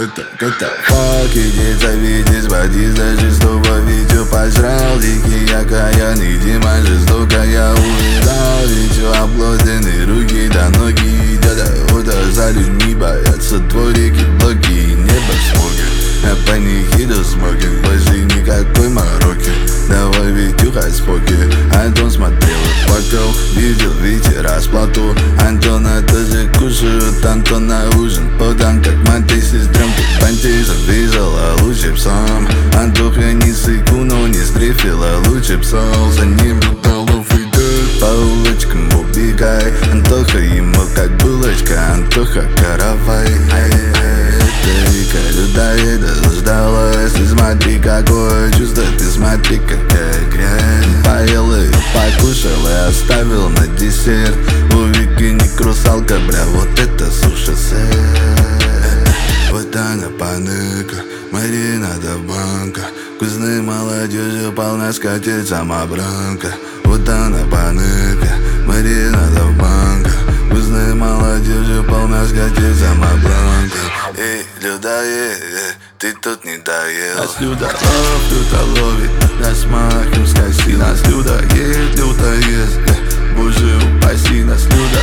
это фак, иди заведись, води за жестоко, Витю пожрал, дикий окаянный, Дима жестоко я увидал, Витю обглоданные руки до ноги, дядя Ода за людьми боятся дворики, блоки и небо в смоге. Я панихиду смокинг, больше никакой мороки. Давай, Витюха, споки. Антон смотрел и плакал, видел Вите расплату. Антона тоже кушают, Антона ужин подан, как манты сестренки. Панти завязала лучше псом. Антоха не сыкунул, не стрефила лучше псом. За ним бруталов идет, по улочкам убегай. Антоха ему как булочка, Антоха каравай. Вика людоеда заждалась. Ты смотри, какое чувство, ты смотри, какая грязь. Поел и покушал и оставил на десерт. У Вики не крусалка, бля, вот это суши-сет. Вот она паныка, Марина до банка. Вкусной молодежью полна скатерть самобранка. Вот она паныка, Марина до банка. Вкусной молодежью полна скатерть самобранка. Эй, людоед, ты тут не доел. Нас люто ловит, нас махом скосил. Нас людоед, боже упаси. Нас людоед.